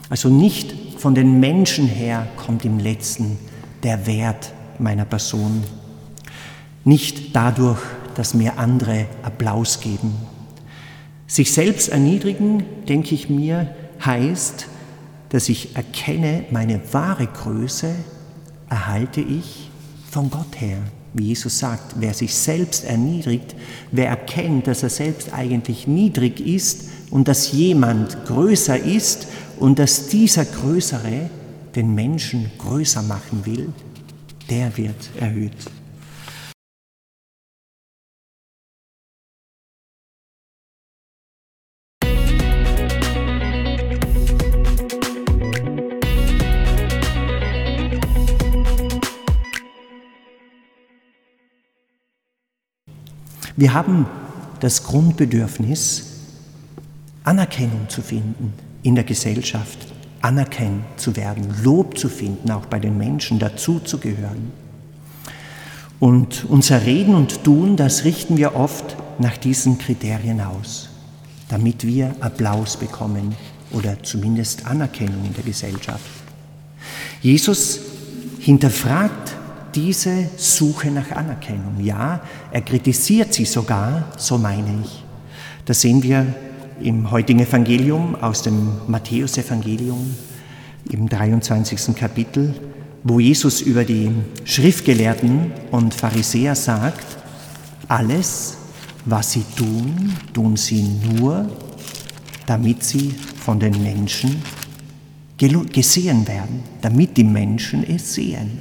Also nicht von den Menschen her kommt im Letzten der Wert meiner Person. Nicht dadurch, dass mir andere Applaus geben. Sich selbst erniedrigen, denke ich mir, heißt, dass ich erkenne, meine wahre Größe erhalte ich von Gott her. Wie Jesus sagt, wer sich selbst erniedrigt, wer erkennt, dass er selbst eigentlich niedrig ist und dass jemand größer ist und dass dieser Größere den Menschen größer machen will, der wird erhöht. Wir haben das Grundbedürfnis, Anerkennung zu finden in der Gesellschaft, anerkannt zu werden, Lob zu finden, auch bei den Menschen dazuzugehören. Und unser Reden und Tun, das richten wir oft nach diesen Kriterien aus, damit wir Applaus bekommen oder zumindest Anerkennung in der Gesellschaft. Jesus hinterfragt diese Suche nach Anerkennung. Ja, er kritisiert sie sogar, so meine ich. Das sehen wir im heutigen Evangelium, aus dem Matthäus-Evangelium, im 23. Kapitel, wo Jesus über die Schriftgelehrten und Pharisäer sagt, alles, was sie tun, tun sie nur, damit sie von den Menschen gesehen werden, damit die Menschen es sehen.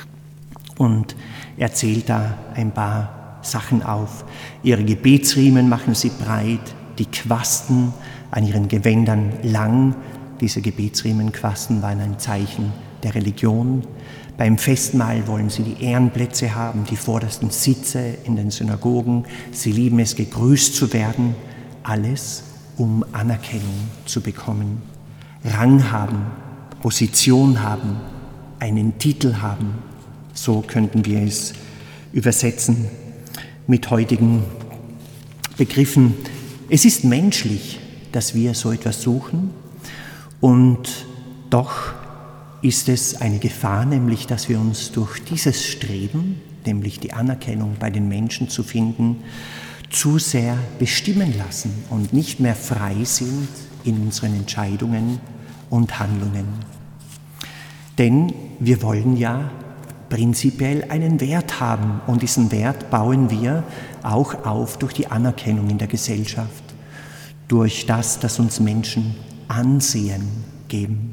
Und er zählt da ein paar Sachen auf. Ihre Gebetsriemen machen sie breit, die Quasten an ihren Gewändern lang. Diese Gebetsriemenquasten waren ein Zeichen der Religion. Beim Festmahl wollen sie die Ehrenplätze haben, die vordersten Sitze in den Synagogen. Sie lieben es, gegrüßt zu werden. Alles, um Anerkennung zu bekommen. Rang haben, Position haben, einen Titel haben. So könnten wir es übersetzen mit heutigen Begriffen. Es ist menschlich, dass wir so etwas suchen, und doch ist es eine Gefahr, nämlich dass wir uns durch dieses Streben, nämlich die Anerkennung bei den Menschen zu finden, zu sehr bestimmen lassen und nicht mehr frei sind in unseren Entscheidungen und Handlungen. Denn wir wollen ja prinzipiell einen Wert haben, und diesen Wert bauen wir auch auf durch die Anerkennung in der Gesellschaft, durch das, dass uns Menschen Ansehen geben.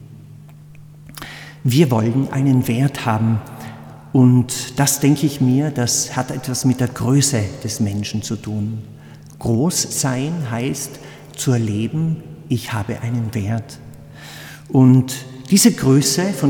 Wir wollen einen Wert haben, und das, denke ich mir, das hat etwas mit der Größe des Menschen zu tun. Groß sein heißt zu erleben, ich habe einen Wert. Und diese Größe, von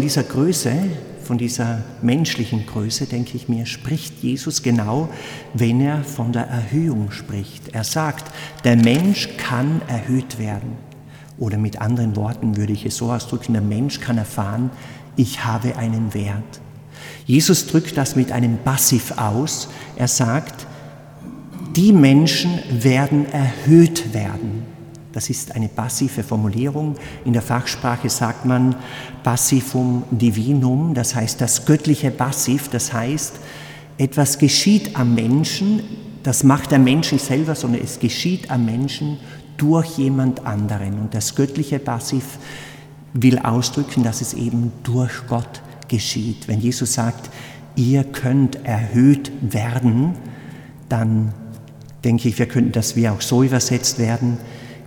dieser menschlichen Größe, denke ich mir, spricht Jesus genau, wenn er von der Erhöhung spricht. Er sagt, der Mensch kann erhöht werden. Oder mit anderen Worten würde ich es so ausdrücken, der Mensch kann erfahren, ich habe einen Wert. Jesus drückt das mit einem Passiv aus. Er sagt, die Menschen werden erhöht werden. Das ist eine passive Formulierung. In der Fachsprache sagt man Passivum Divinum, das heißt das göttliche Passiv, das heißt, etwas geschieht am Menschen, das macht der Mensch nicht selber, sondern es geschieht am Menschen durch jemand anderen. Und das göttliche Passiv will ausdrücken, dass es eben durch Gott geschieht. Wenn Jesus sagt, ihr könnt erhöht werden, dann denke ich, wir könnten das wie auch so übersetzt werden,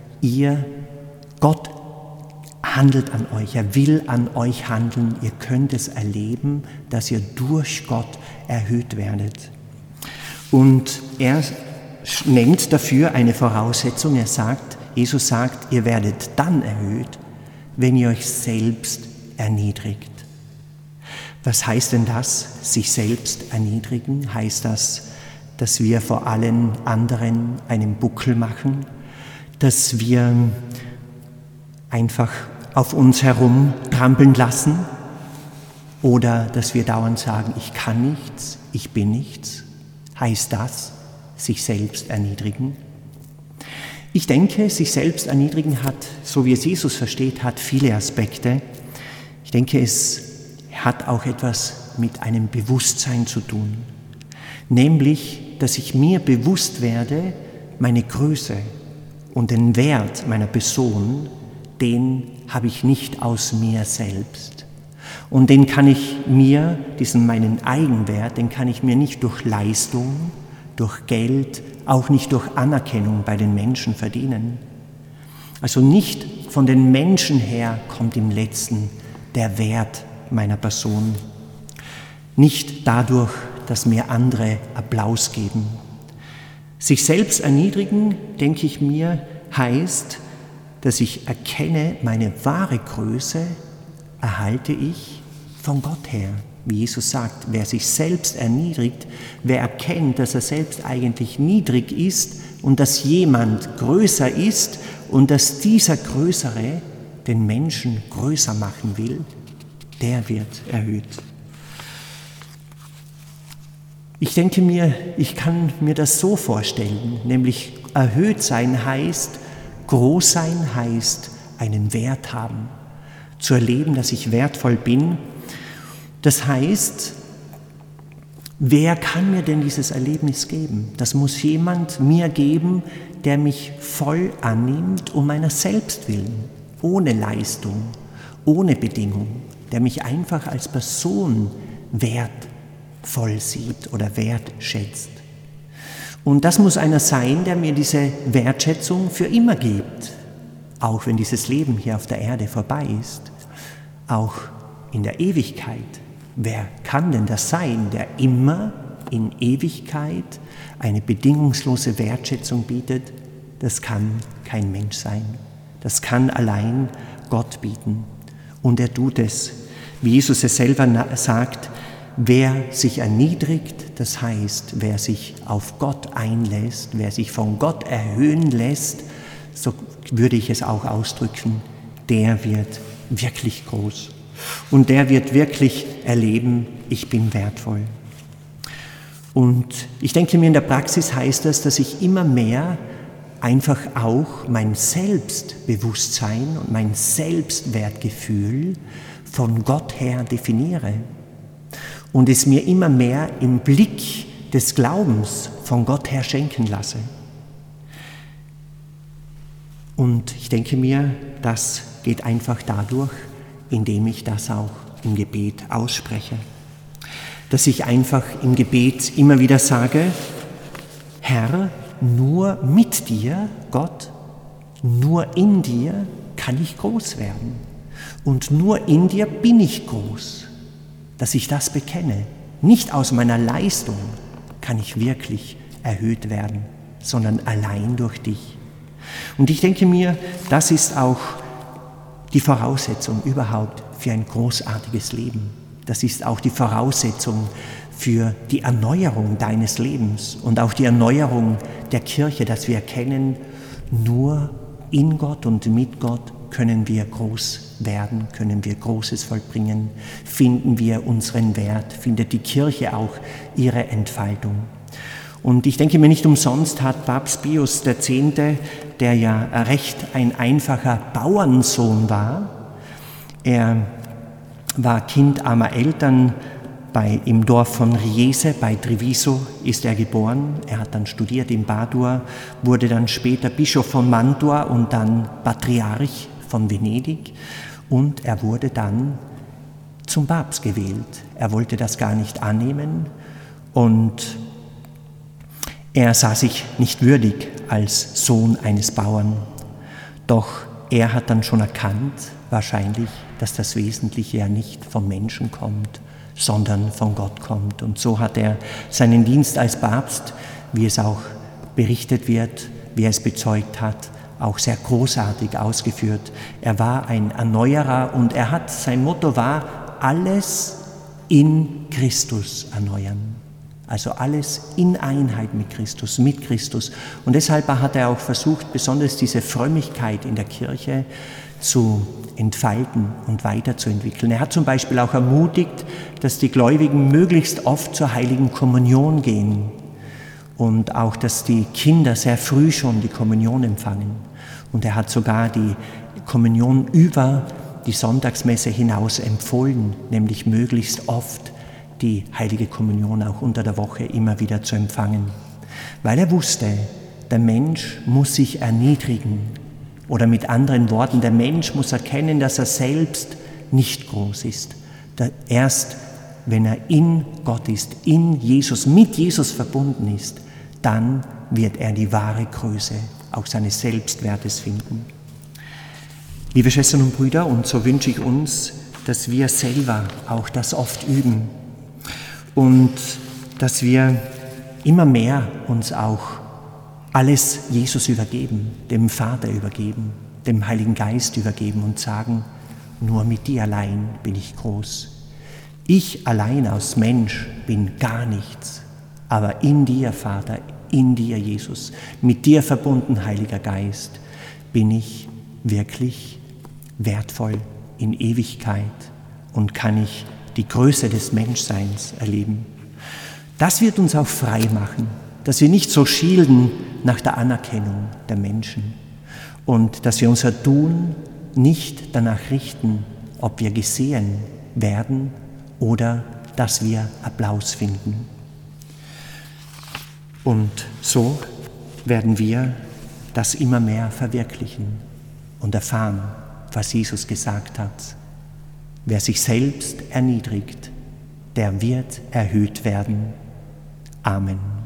Gott handelt an euch, er will an euch handeln, ihr könnt es erleben, dass ihr durch Gott erhöht werdet. Und er nennt dafür eine Voraussetzung, Jesus sagt, ihr werdet dann erhöht, wenn ihr euch selbst erniedrigt. Was heißt denn das, sich selbst erniedrigen? Heißt das, dass wir vor allen anderen einen Buckel machen? Dass wir einfach auf uns herum trampeln lassen, oder dass wir dauernd sagen, ich kann nichts, ich bin nichts? Heißt das, sich selbst erniedrigen? Ich denke, sich selbst erniedrigen hat, so wie es Jesus versteht, hat viele Aspekte. Ich denke, es hat auch etwas mit einem Bewusstsein zu tun. Nämlich, dass ich mir bewusst werde, meine Größe und den Wert meiner Person, den habe ich nicht aus mir selbst. Und den kann ich mir, meinen Eigenwert, den kann ich mir nicht durch Leistung, durch Geld, auch nicht durch Anerkennung bei den Menschen verdienen. Also nicht von den Menschen her kommt im Letzten der Wert meiner Person. Nicht dadurch, dass mir andere Applaus geben. Sich selbst erniedrigen, denke ich mir, heißt, dass ich erkenne, meine wahre Größe erhalte ich von Gott her. Wie Jesus sagt, wer sich selbst erniedrigt, wer erkennt, dass er selbst eigentlich niedrig ist und dass jemand größer ist und dass dieser Größere den Menschen größer machen will, der wird erhöht. Ich denke mir, ich kann mir das so vorstellen, nämlich erhöht sein heißt, groß sein heißt, einen Wert haben, zu erleben, dass ich wertvoll bin. Das heißt, wer kann mir denn dieses Erlebnis geben? Das muss jemand mir geben, der mich voll annimmt um meiner selbst willen, ohne Leistung, ohne Bedingung, der mich einfach als Person wertvoll sieht oder wertschätzt. Und das muss einer sein, der mir diese Wertschätzung für immer gibt, auch wenn dieses Leben hier auf der Erde vorbei ist, auch in der Ewigkeit. Wer kann denn das sein, der immer in Ewigkeit eine bedingungslose Wertschätzung bietet? Das kann kein Mensch sein. Das kann allein Gott bieten. Und er tut es. Wie Jesus es selber sagt, wer sich erniedrigt, das heißt, wer sich auf Gott einlässt, wer sich von Gott erhöhen lässt, so würde ich es auch ausdrücken, der wird wirklich groß. Und der wird wirklich erleben, ich bin wertvoll. Und ich denke mir, in der Praxis heißt das, dass ich immer mehr einfach auch mein Selbstbewusstsein und mein Selbstwertgefühl von Gott her definiere und es mir immer mehr im Blick des Glaubens von Gott her schenken lasse. Und ich denke mir, das geht einfach dadurch, indem ich das auch im Gebet ausspreche. Dass ich einfach im Gebet immer wieder sage, Herr, nur mit dir, Gott, nur in dir kann ich groß werden. Und nur in dir bin ich groß. Dass ich das bekenne. Nicht aus meiner Leistung kann ich wirklich erhöht werden, sondern allein durch dich. Und ich denke mir, das ist auch die Voraussetzung überhaupt für ein großartiges Leben. Das ist auch die Voraussetzung für die Erneuerung deines Lebens und auch die Erneuerung der Kirche, dass wir erkennen, nur in Gott und mit Gott können wir groß werden, können wir Großes vollbringen, finden wir unseren Wert, findet die Kirche auch ihre Entfaltung. Und ich denke mir, nicht umsonst hat Papst Pius X., der ja recht ein einfacher Bauernsohn war, er war Kind armer Eltern, im Dorf von Riese bei Treviso ist er geboren. Er hat dann studiert in Padua, wurde dann später Bischof von Mantua und dann Patriarch von Venedig und er wurde dann zum Papst gewählt. Er wollte das gar nicht annehmen und er sah sich nicht würdig als Sohn eines Bauern. Doch er hat dann schon erkannt, wahrscheinlich, dass das Wesentliche ja nicht vom Menschen kommt, sondern von Gott kommt. Und so hat er seinen Dienst als Papst, wie es auch berichtet wird, wie er es bezeugt hat, auch sehr großartig ausgeführt. Er war ein Erneuerer und sein Motto war, alles in Christus erneuern. Also alles in Einheit mit Christus. Und deshalb hat er auch versucht, besonders diese Frömmigkeit in der Kirche zu entfalten und weiterzuentwickeln. Er hat zum Beispiel auch ermutigt, dass die Gläubigen möglichst oft zur Heiligen Kommunion gehen und auch, dass die Kinder sehr früh schon die Kommunion empfangen. Und er hat sogar die Kommunion über die Sonntagsmesse hinaus empfohlen, nämlich möglichst oft die Heilige Kommunion auch unter der Woche immer wieder zu empfangen. Weil er wusste, der Mensch muss sich erniedrigen. Oder mit anderen Worten, der Mensch muss erkennen, dass er selbst nicht groß ist. Erst wenn er in Gott ist, in Jesus, mit Jesus verbunden ist, dann wird er die wahre Größe auch seines Selbstwertes finden. Liebe Schwestern und Brüder, und so wünsche ich uns, dass wir selber auch das oft üben und dass wir immer mehr uns auch alles Jesus übergeben, dem Vater übergeben, dem Heiligen Geist übergeben und sagen, nur mit dir allein bin ich groß. Ich allein als Mensch bin gar nichts, aber in dir, Vater, in dir, Jesus, mit dir verbunden, Heiliger Geist, bin ich wirklich wertvoll in Ewigkeit und kann ich die Größe des Menschseins erleben. Das wird uns auch frei machen, dass wir nicht so schielen nach der Anerkennung der Menschen und dass wir unser Tun nicht danach richten, ob wir gesehen werden oder dass wir Applaus finden. Und so werden wir das immer mehr verwirklichen und erfahren, was Jesus gesagt hat. Wer sich selbst erniedrigt, der wird erhöht werden. Amen.